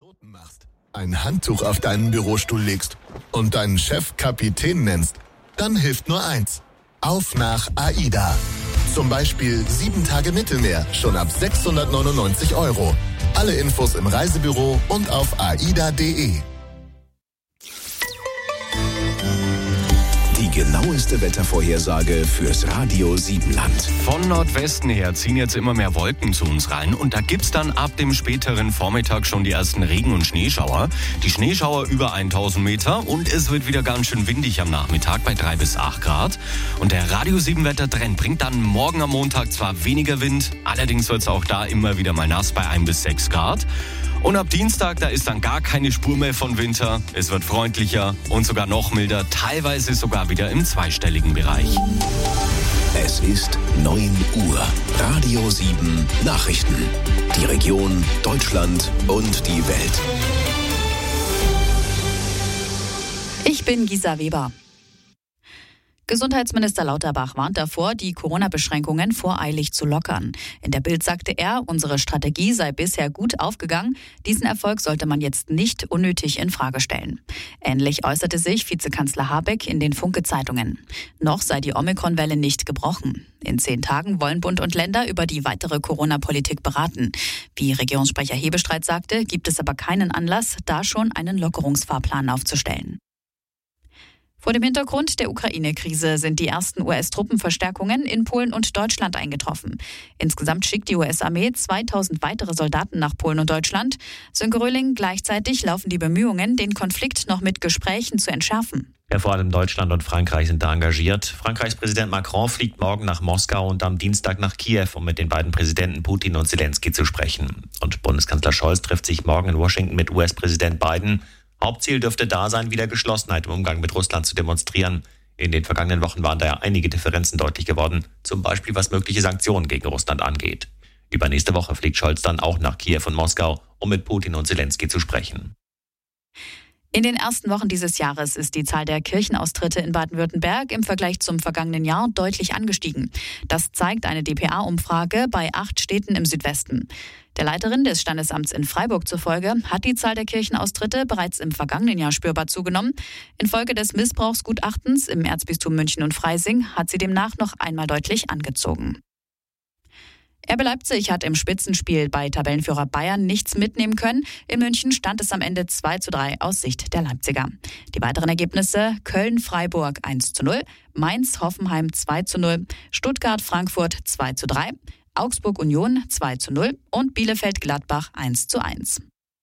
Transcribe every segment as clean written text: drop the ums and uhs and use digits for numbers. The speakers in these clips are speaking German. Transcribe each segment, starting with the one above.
Piloten machst, ein Handtuch auf deinen Bürostuhl legst und deinen Chef Kapitän nennst, dann hilft nur eins. Auf nach AIDA. Zum Beispiel 7 Tage Mittelmeer, schon ab 699 €. Alle Infos im Reisebüro und auf aida.de. Die genaueste Wettervorhersage fürs Radio Siebenland. Von Nordwesten her ziehen jetzt immer mehr Wolken zu uns rein und da gibt's dann ab dem späteren Vormittag schon die ersten Regen- und Schneeschauer. Die Schneeschauer über 1000 Meter und es wird wieder ganz schön windig am Nachmittag bei 3 bis 8 Grad. Und der Radio 7 Wettertrend bringt dann morgen am Montag zwar weniger Wind, allerdings wird's auch da immer wieder mal nass bei 1 bis 6 Grad. Und ab Dienstag, da ist dann gar keine Spur mehr von Winter. Es wird freundlicher und sogar noch milder, teilweise sogar wieder im zweistelligen Bereich. Es ist 9 Uhr. Radio 7 Nachrichten. Die Region, Deutschland und die Welt. Ich bin Gisa Weber. Gesundheitsminister Lauterbach warnt davor, die Corona-Beschränkungen voreilig zu lockern. In der Bild sagte er, unsere Strategie sei bisher gut aufgegangen. Diesen Erfolg sollte man jetzt nicht unnötig in Frage stellen. Ähnlich äußerte sich Vizekanzler Habeck in den Funke-Zeitungen. Noch sei die Omikron-Welle nicht gebrochen. In 10 Tagen wollen Bund und Länder über die weitere Corona-Politik beraten. Wie Regierungssprecher Hebestreit sagte, gibt es aber keinen Anlass, da schon einen Lockerungsfahrplan aufzustellen. Vor dem Hintergrund der Ukraine-Krise sind die ersten US-Truppenverstärkungen in Polen und Deutschland eingetroffen. Insgesamt schickt die US-Armee 2000 weitere Soldaten nach Polen und Deutschland. Sönke Röhling, gleichzeitig laufen die Bemühungen, den Konflikt noch mit Gesprächen zu entschärfen. Ja, vor allem Deutschland und Frankreich sind da engagiert. Frankreichs Präsident Macron fliegt morgen nach Moskau und am Dienstag nach Kiew, um mit den beiden Präsidenten Putin und Zelensky zu sprechen. Und Bundeskanzler Scholz trifft sich morgen in Washington mit US-Präsident Biden. Hauptziel dürfte da sein, wieder Geschlossenheit im Umgang mit Russland zu demonstrieren. In den vergangenen Wochen waren daher einige Differenzen deutlich geworden, zum Beispiel was mögliche Sanktionen gegen Russland angeht. Übernächste Woche fliegt Scholz dann auch nach Kiew und Moskau, um mit Putin und Zelensky zu sprechen. In den ersten Wochen dieses Jahres ist die Zahl der Kirchenaustritte in Baden-Württemberg im Vergleich zum vergangenen Jahr deutlich angestiegen. Das zeigt eine dpa-Umfrage bei 8 Städten im Südwesten. Der Leiterin des Standesamts in Freiburg zufolge hat die Zahl der Kirchenaustritte bereits im vergangenen Jahr spürbar zugenommen. Infolge des Missbrauchsgutachtens im Erzbistum München und Freising hat sie demnach noch einmal deutlich angezogen. RB Leipzig hat im Spitzenspiel bei Tabellenführer Bayern nichts mitnehmen können. In München stand es am Ende 2:3 aus Sicht der Leipziger. Die weiteren Ergebnisse: Köln-Freiburg 1:0, Mainz-Hoffenheim 2:0, Stuttgart-Frankfurt 2:3, Augsburg-Union 2:0 und Bielefeld-Gladbach 1:1.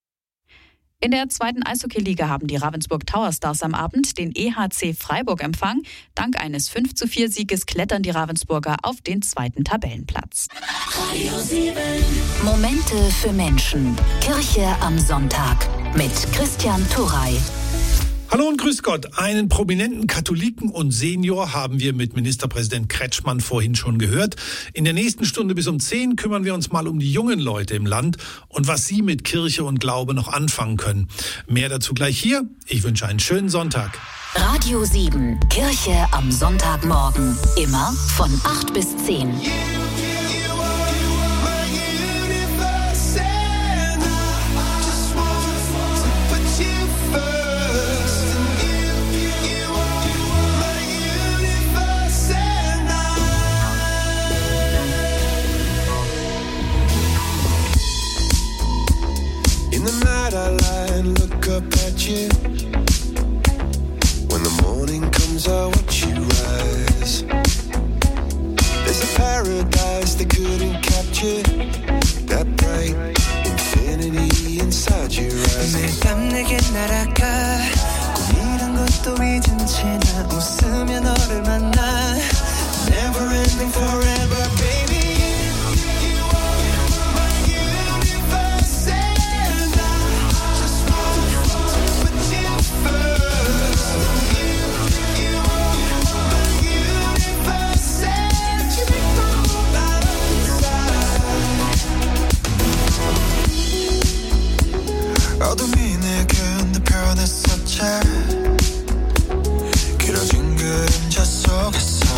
In der 2. Eishockey-Liga haben die Ravensburg Tower Stars am Abend den EHC Freiburg empfangen. Dank eines 5:4-Sieges klettern die Ravensburger auf den 2. Tabellenplatz. Momente für Menschen. Kirche am Sonntag mit Christian Turrey. Hallo und grüß Gott. Einen prominenten Katholiken und Senior haben wir mit Ministerpräsident Kretschmann vorhin schon gehört. In der nächsten Stunde bis um 10 kümmern wir uns mal um die jungen Leute im Land und was sie mit Kirche und Glaube noch anfangen können. Mehr dazu gleich hier. Ich wünsche einen schönen Sonntag. Radio 7, Kirche am Sonntagmorgen. Immer von 8 bis 10. I lie and look up at you. When the morning comes, I watch you rise. There's a paradise they couldn't capture. That bright infinity inside your eyes. 매일 밤 내게 날아가. 꿈이란 것도 잊은 채 나 웃으며 너를 만나. Never ending forever, baby. 어둠이 내 견디 변했었지 길어진 그림자 속에서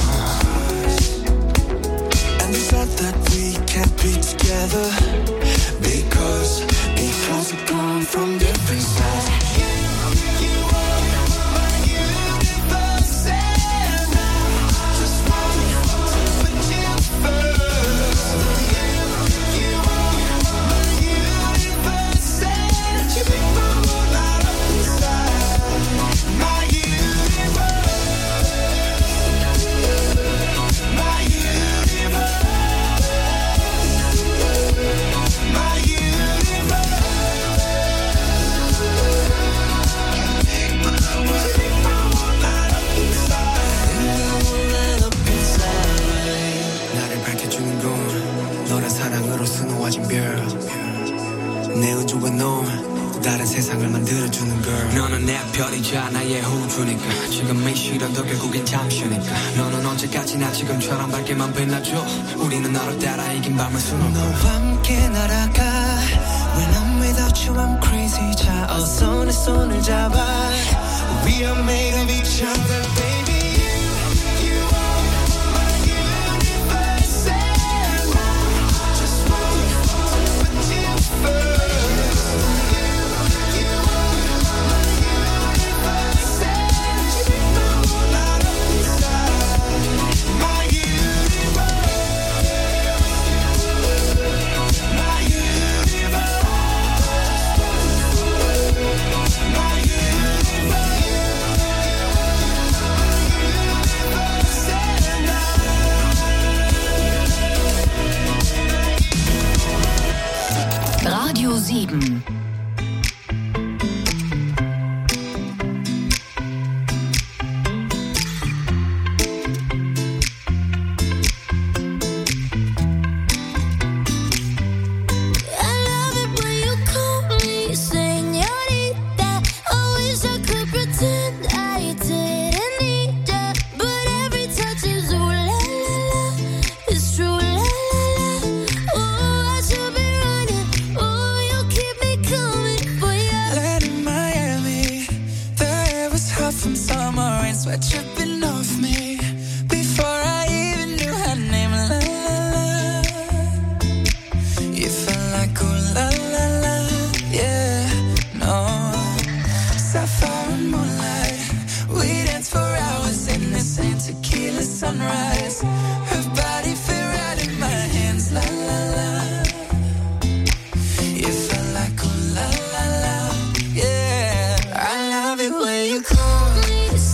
And you said that we can't be together Because we're gone from you. 또 다른 세상을 만들어주는 girl. 너는 내 별이자 나의 호주니까 지금 이 시련도 결국엔 잠시니까 너는 언제까지나 지금처럼 밝게만 빛나줘. 우리는 너를 따라 이긴 밤을 수놓고 너와 함께 날아가. When I'm without you I'm crazy. 자 어서 내 손을 잡아. We are made of each other baby. Radio 7. Sweat dripping off me before I even knew her name. La la la, you felt like ooh la la la, yeah. No, sapphire and moonlight, we danced for hours in the same tequila sunrise. Her body fit right in my hands. La la la, you felt like ooh la la la, yeah. I love it when you call me.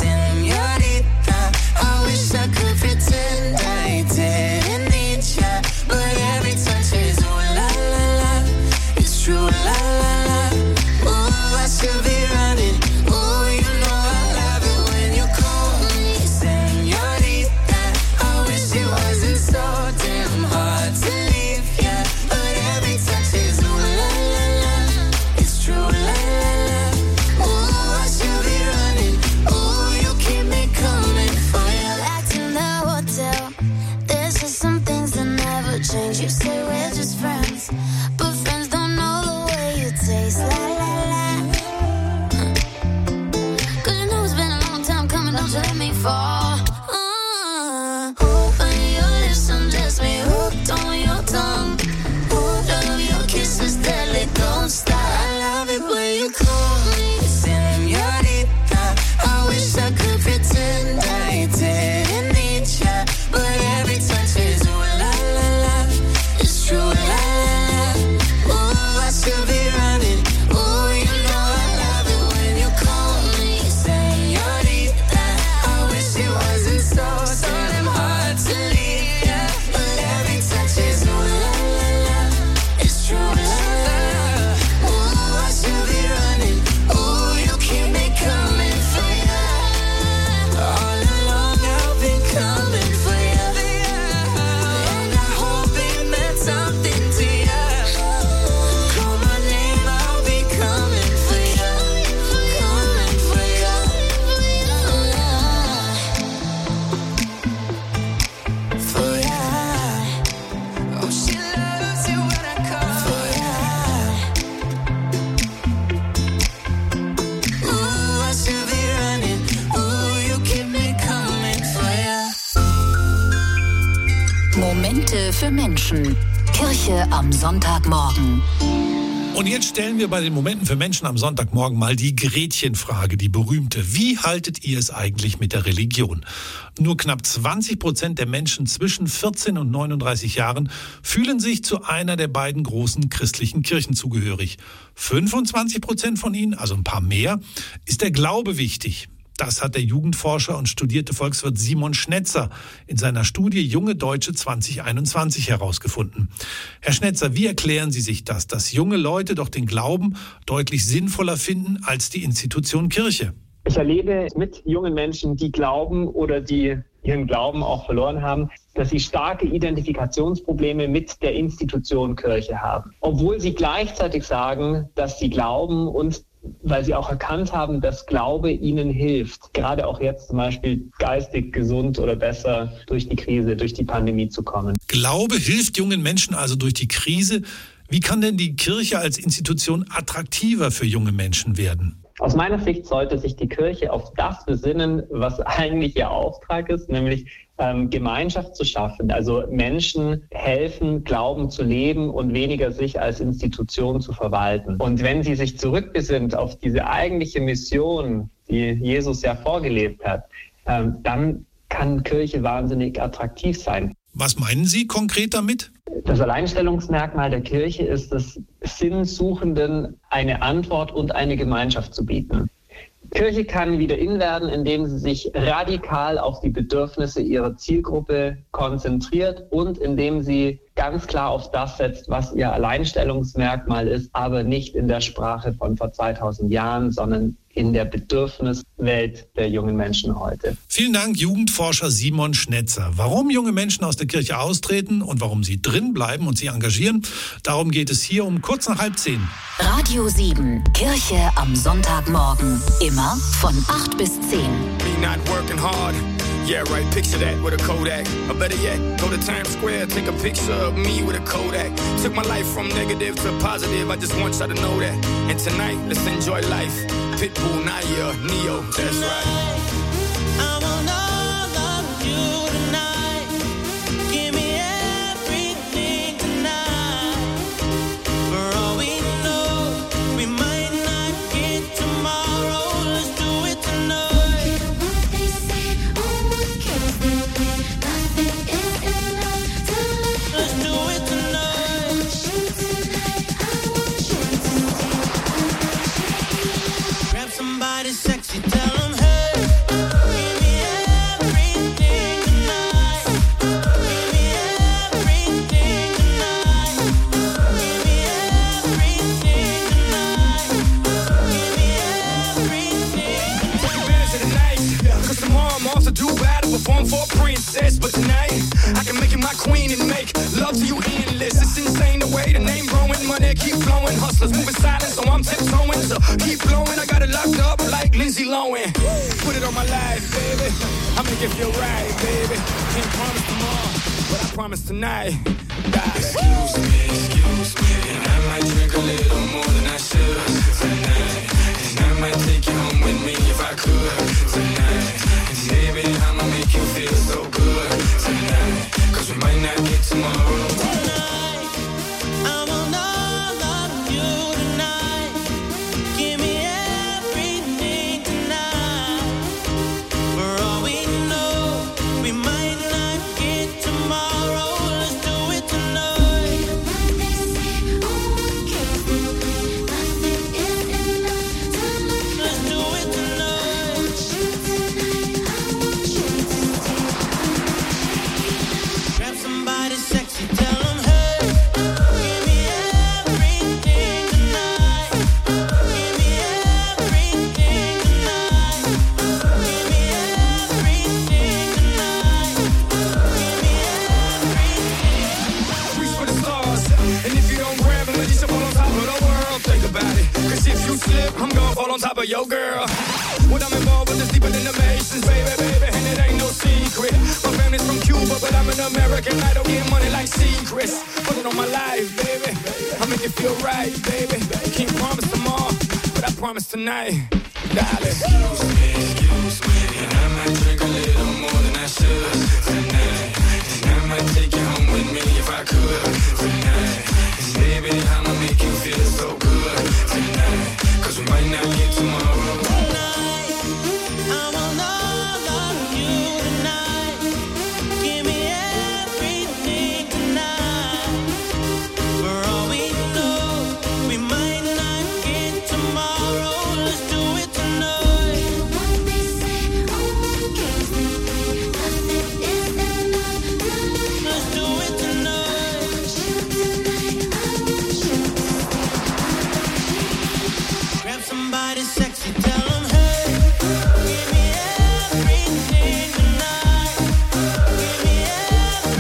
I could pretend I didn't need ya, but every touch is ooh la la la. It's true la la la. Ooh, I should be running. Ooh, you know I love it when you call me señorita. I wish it wasn't so damn hard to leave ya, but every touch is ooh la la la. It's true la la la. Ooh, I should be running. Ooh, you keep me coming for ya. There's just some things that never change. You say we're just friends, but friends don't know the way you taste. La la la. Cause you know it's been a long time coming, don't you let me fall. Open your lips and just me hooked on your tongue. Love your kisses deadly, don't stop. I love it when you call me señorita. I wish I could pretend I didn't need ya, but every touch is ooh la la la. It's true la la la. Ooh, I should be running. Ooh, you know I love it when you call me señorita. I wish it wasn't so damn hard to leave ya, but every touch is ooh la la la. It's true la la la. Ooh, I should be running. Ooh, you keep me coming for ya. All along I've been coming for ya, and I hope it meant something to ya. Call my name, I'll be coming for ya, coming for ya, for ya. Oh, she loves it when I call for ya. Ooh, I should be running. Ooh, you keep me coming for ya. Momente für Menschen. Kirche am Sonntagmorgen. Und jetzt stellen wir bei den Momenten für Menschen am Sonntagmorgen mal die Gretchenfrage, die berühmte. Wie haltet ihr es eigentlich mit der Religion? Nur knapp 20% der Menschen zwischen 14 und 39 Jahren fühlen sich zu einer der beiden großen christlichen Kirchen zugehörig. 25% von ihnen, also ein paar mehr, ist der Glaube wichtig. Das hat der Jugendforscher und studierte Volkswirt Simon Schnetzer in seiner Studie Junge Deutsche 2021 herausgefunden. Herr Schnetzer, wie erklären Sie sich das, dass junge Leute doch den Glauben deutlich sinnvoller finden als die Institution Kirche? Ich erlebe mit jungen Menschen, die glauben oder die ihren Glauben auch verloren haben, dass sie starke Identifikationsprobleme mit der Institution Kirche haben. Obwohl sie gleichzeitig sagen, dass sie glauben und weil sie auch erkannt haben, dass Glaube ihnen hilft, gerade auch jetzt zum Beispiel geistig gesund oder besser durch die Krise, durch die Pandemie zu kommen. Glaube hilft jungen Menschen also durch die Krise. Wie kann denn die Kirche als Institution attraktiver für junge Menschen werden? Aus meiner Sicht sollte sich die Kirche auf das besinnen, was eigentlich ihr Auftrag ist, nämlich Gemeinschaft zu schaffen, also Menschen helfen, Glauben zu leben und weniger sich als Institution zu verwalten. Und wenn sie sich zurückbesinnt auf diese eigentliche Mission, die Jesus ja vorgelebt hat, dann kann Kirche wahnsinnig attraktiv sein. Was meinen Sie konkret damit? Das Alleinstellungsmerkmal der Kirche ist es, Sinnsuchenden eine Antwort und eine Gemeinschaft zu bieten. Kirche kann wieder in werden, indem sie sich radikal auf die Bedürfnisse ihrer Zielgruppe konzentriert und indem sie ganz klar auf das setzt, was ihr Alleinstellungsmerkmal ist, aber nicht in der Sprache von vor 2000 Jahren, sondern in der Bedürfniswelt der jungen Menschen heute. Vielen Dank, Jugendforscher Simon Schnetzer. Warum junge Menschen aus der Kirche austreten und warum sie drin bleiben und sie engagieren, darum geht es hier um kurz nach 9:30. Radio 7, Kirche am Sonntagmorgen. Immer von 8 bis 10. Me not working hard. Yeah, right, picture that with a Kodak. Or better yet, go to Times Square, take a picture of me with a Kodak. Took my life from negative to positive, I just want y'all to know that. And tonight, let's enjoy life. Pitbull, Naya, Neo, that's right. I want all of you tonight. Give me everything tonight. For all we know, we might not get tomorrow. Let's do it tonight. Let's do it tonight. Grab somebody sexy, tell them hey. Give me everything tonight. Give me everything tonight. Give me everything tonight. Give me everything. Take advantage of the night, cause tomorrow I'm off to do battle, perform for a princess. But tonight, I can make you my queen and make love to you endless. It's insane the way the name growing, money keep flowing. Hustlers moving silent, so I'm tiptoeing. So keep blowing, I got it locked up like Lindsay Lohan. Put it on my life, baby. I make it feel right, baby. Can't promise tomorrow, but I promise tonight. Excuse me, and I might drink a little more than I should tonight. And I might take you home with me if I could tonight. And baby, I'ma make you feel so good tonight. Cause we might not get tomorrow. Tonight, I want all of you tonight. Give me everything tonight. For all we know, we might not get tomorrow. Let's do it tonight. Let's do it tonight. Grab somebody sexy, tell them hey. Give me everything tonight. Give me everything tonight. Give me everything tonight. Give me everything. Reach for the stars, and if you don't grab them, let yourself fall on top of the world. Think about it, cause if you slip, I'm gonna fall on top of your girl. What I'm involved with is deeper than the Masons, baby, and it ain't no secret. My family's from Cuba, but I'm an American. I don't get money like secrets. Put it on my life, baby. I make it feel right, baby. Can't promise tomorrow, but I promise tonight, darling. Excuse me, and I might drink a little more than I should tonight. And I might take you home with me if I could tonight. And baby, I'ma make you feel so good tonight. Cause we might not get tomorrow. Tonight, I want all of you tonight. Give me everything tonight. For all we know, we might not get tomorrow. Let's do it tonight. Let's do it tonight. Grab somebody sexy, tell them hey. Give me everything tonight. Give me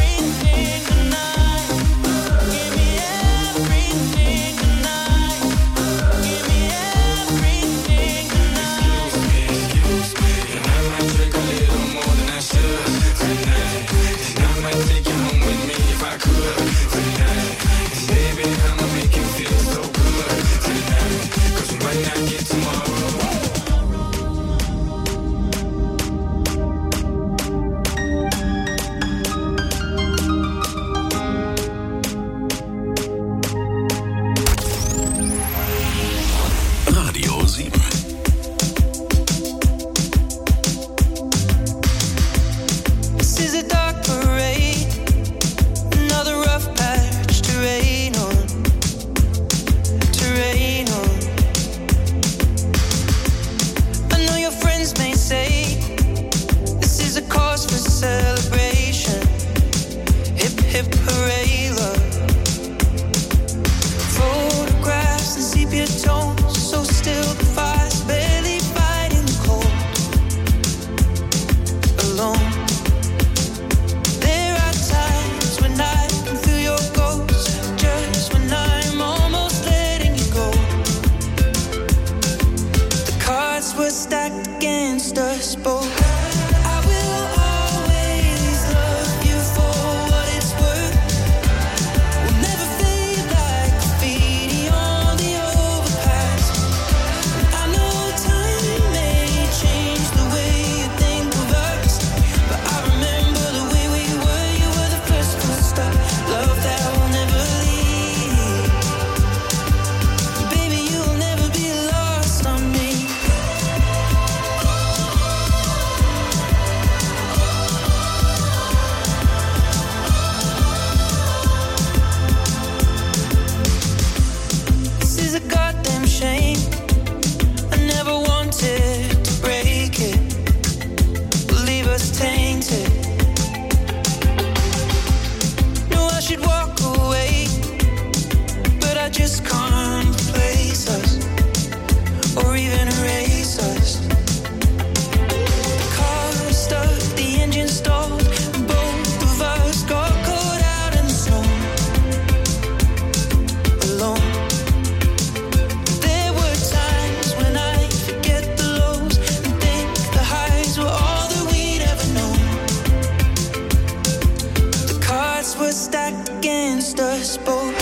or even erase us. The car stuck, the engine stalled, and both of us got caught out in the snow, alone. There were times when I forget the lows and think the highs were all that we'd ever known. The cards were stacked against us both.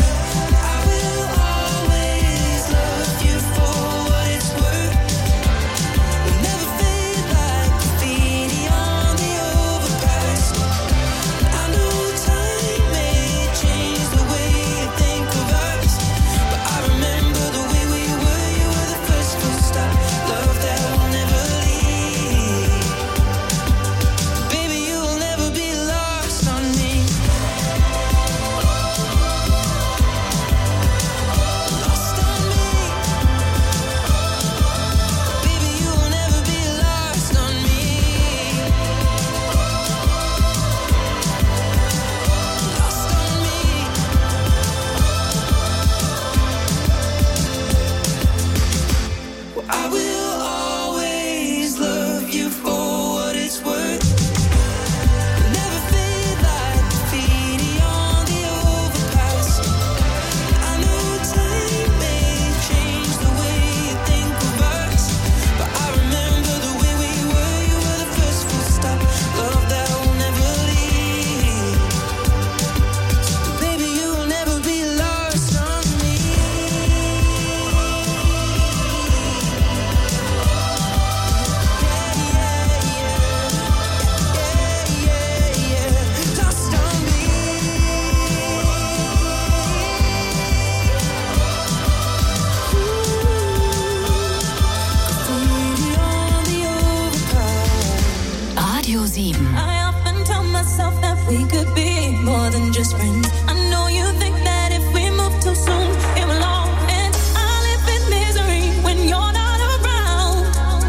Radio 7. I often tell myself that we could be more than just friends. I know you think that if we move too soon, it will all end. I live in misery when you're not around.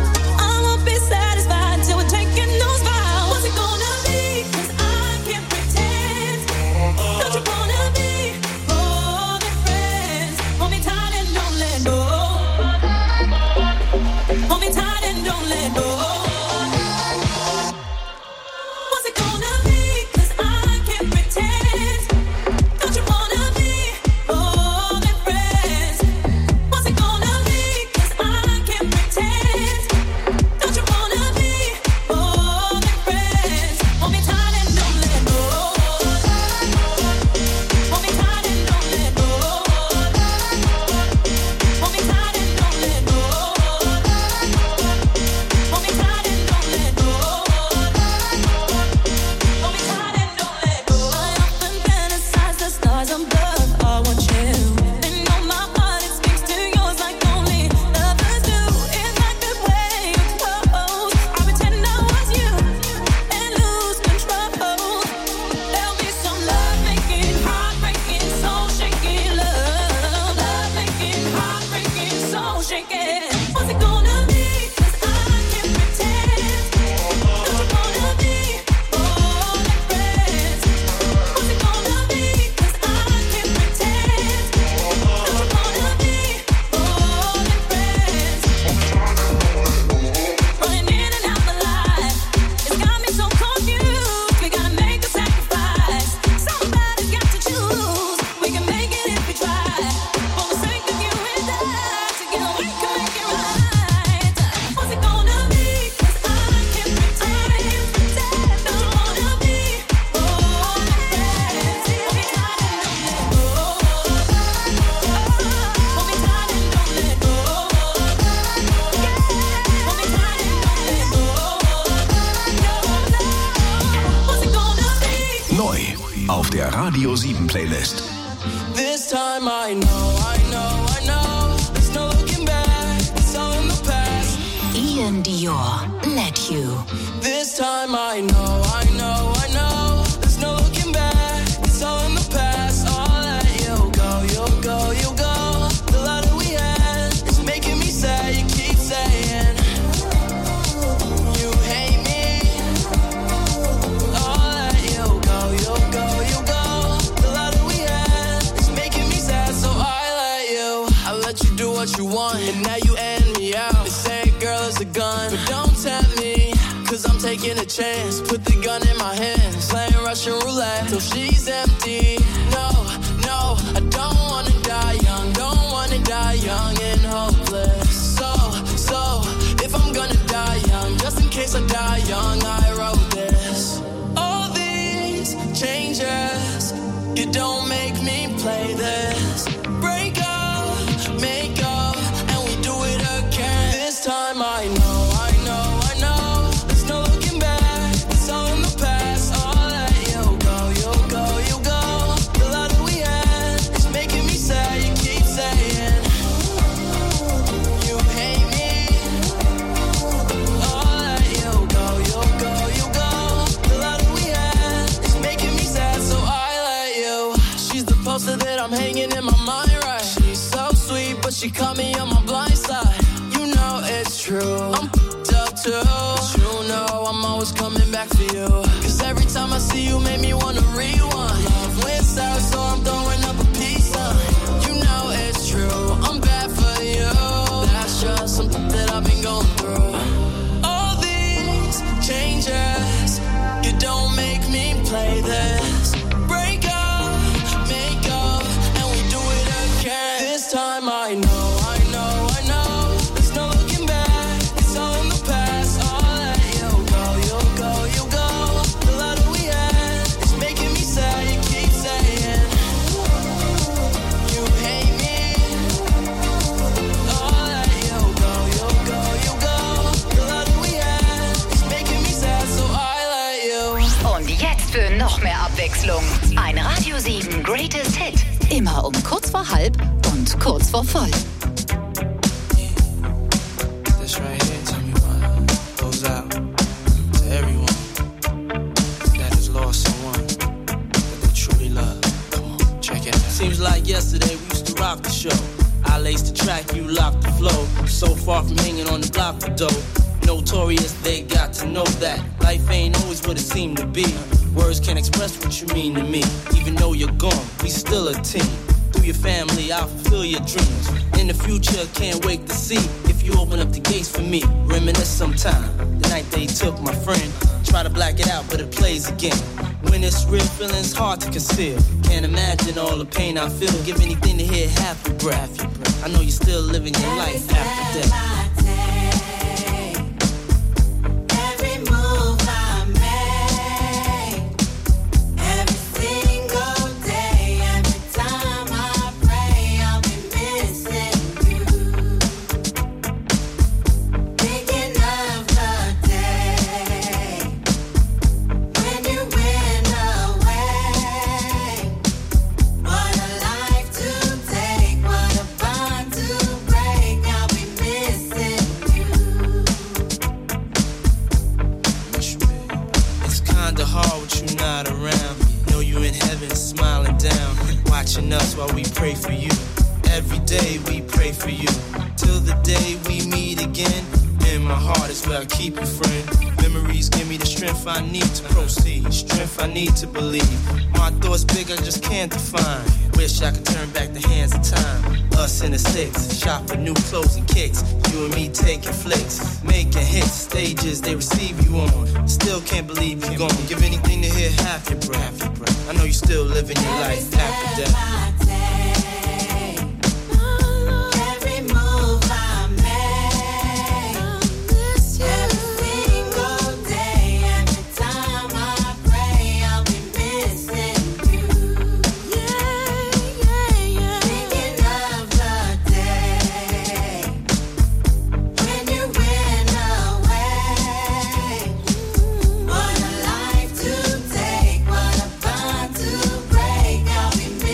I won't be satisfied till we're taking those vows. What's it gonna be? 'Cause I can't pretend. Don't you wanna be more than friends? Hold me tight and don't let go. Hold me tight and don't let go. Auf der Radio 7 Playlist. This time I know, there's no looking back, it's all in the past. Ian Dior, Let You. This time I know, there's no looking back, it's all in the past. I'll let you go, you'll go, you'll go. The love that we had is making me sad, you keep saying you hate me. I'll let you go, you'll go, you'll go. The love that we had is making me sad, so I let you do what you want, and now you end me out. taking a chance. Put the gun in my hands, playing Russian roulette till she's empty. No, no, I don't wanna die young. Don't wanna die young and hopeless. So, if I'm gonna die young, just in case I die young, I wrote this. All these changes, you don't make me play this. Break up, make up, and we do it again. This time I know. There's no looking back, it's all in the past. I'll let you go, you go, you go. The love that we had is making me sad. You keep saying you hate me. I'll let you go, you go, you go. The love that we had is making me sad, so I let you. She's the poster that I'm hanging in my mind, right? She's so sweet, but she caught me on my blind side. You know it's true, I'm up too. But you know I'm always coming back for you. Cause every time I see you make me wanna rewind. Love went south, so I'm throwing up a peace sign. You know it's true, I'm bad for you. That's just something that I've been going through. All these changes, you don't make me play this. Break up, make up, and we do it again. This time I know. There's no looking back, it's all in the past. I'll let you go, you go, you go. The love that we had is making me sad. You keep saying you hate me. I'll let you go, you go, you go. The love that we had is making me sad, so I let you. Und jetzt für noch mehr Abwechslung. Ein Radio 7 Greatest Hit. Immer um kurz vor halb und kurz vor voll. This right here, tell me what goes out to everyone that has lost someone that they truly love. Come on, check it out. Seems like yesterday we used to rock the show. I laced the track, you locked the flow. So far from hanging on the block for dough. Notorious, they got to know that life ain't always what it seemed to be. Words can't express what you mean to me. Even though you're gone, we still a team. Through your family, I'll fulfill your dreams. In the future, can't wait to see if you open up the gates for me. Reminisce sometime, the night they took my friend. Try to black it out, but it plays again. When it's real, feeling's hard to conceal. Can't imagine all the pain I feel. Give anything to hear half your breath. I know you're still living your life after death. Us while we pray for you. Every day we pray for you. Till the day we meet again. In my heart is where I keep you, friend. Memories give me the strength I need to proceed. Strength I need to believe. My thoughts big, I just can't define. Wish I could turn back the hands of time. Us in the six, shop for new clothes and kicks. You and me taking flicks, making hits. Stages they receive you on. Still can't believe you're gone. Give anything to hear half your breath. I know you're still living your life after death. What a life to take, what a bond to break. I'll be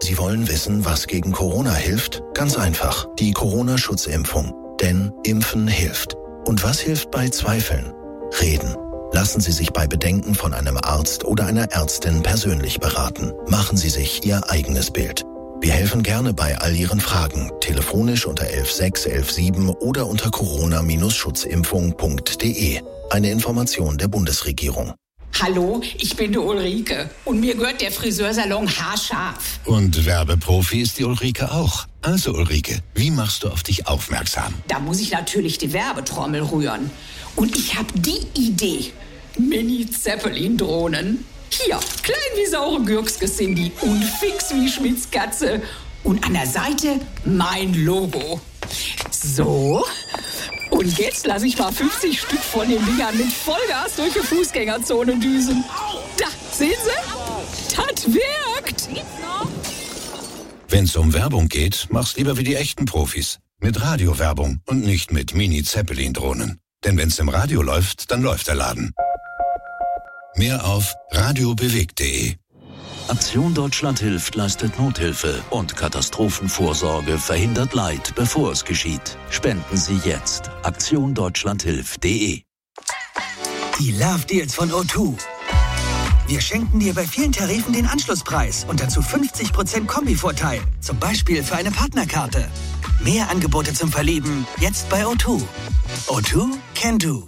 Sie wollen wissen, was gegen Corona hilft? Ganz einfach, die Corona-Schutzimpfung. Denn Impfen hilft. Und was hilft bei Zweifeln? Reden. Lassen Sie sich bei Bedenken von einem Arzt oder einer Ärztin persönlich beraten. Machen Sie sich Ihr eigenes Bild. Wir helfen gerne bei all Ihren Fragen. Telefonisch unter 11 11 oder unter corona-schutzimpfung.de. Eine Information der Bundesregierung. Hallo, ich bin die Ulrike und mir gehört der Friseursalon haarscharf. Und Werbeprofi ist die Ulrike auch. Also Ulrike, wie machst du auf dich aufmerksam? Da muss ich natürlich die Werbetrommel rühren. Und ich habe die Idee. Mini-Zeppelin-Drohnen. Hier, klein wie saure Gürkske sind die und fix wie Schmitz Katze. Und an der Seite mein Logo. So. Und jetzt lasse ich mal 50 Stück von den Dingern mit Vollgas durch die Fußgängerzone düsen. Da, sehen Sie? Das wirkt. Wenn's um Werbung geht, mach's lieber wie die echten Profis. Mit Radiowerbung und nicht mit Mini-Zeppelin-Drohnen. Denn wenn's im Radio läuft, dann läuft der Laden. Mehr auf radiobewegt.de. Aktion Deutschland hilft leistet Nothilfe und Katastrophenvorsorge verhindert Leid, bevor es geschieht. Spenden Sie jetzt. aktiondeutschlandhilft.de. Die Love Deals von O2. Wir schenken dir bei vielen Tarifen den Anschlusspreis und dazu 50% Kombivorteil. Zum Beispiel für eine Partnerkarte. Mehr Angebote zum Verlieben jetzt bei O2. O2 can do.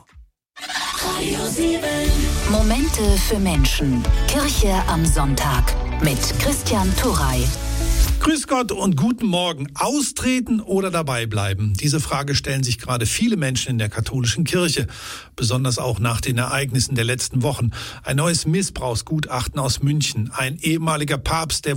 Momente für Menschen. Kirche am Sonntag mit Christian Turrey. Grüß Gott und guten Morgen. Austreten oder dabei bleiben? Diese Frage stellen sich gerade viele Menschen in der katholischen Kirche. Besonders auch nach den Ereignissen der letzten Wochen. Ein neues Missbrauchsgutachten aus München. Ein ehemaliger Papst, der